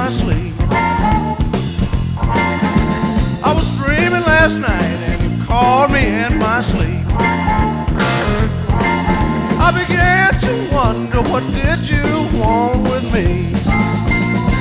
my sleep. I was dreaming last night and you called me in my sleep. I began to wonder, what did you want with me?